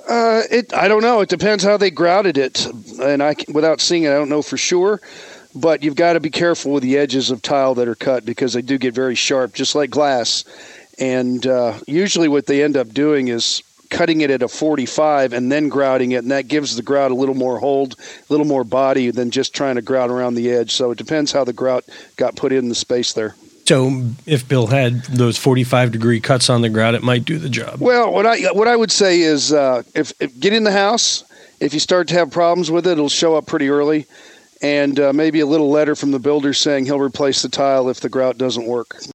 I don't know. It depends how they grouted it, and without seeing it, I don't know for sure. But you've got to be careful with the edges of tile that are cut because they do get very sharp, just like glass. And usually, what they end up doing is cutting it at a 45 and then grouting it, and that gives the grout a little more hold, a little more body than just trying to grout around the edge. So it depends how the grout got put in the space there. So if Bill had those 45-degree cuts on the grout, it might do the job. Well, what I would say is if get in the house, if you start to have problems with it, it'll show up pretty early, and maybe a little letter from the builder saying he'll replace the tile if the grout doesn't work.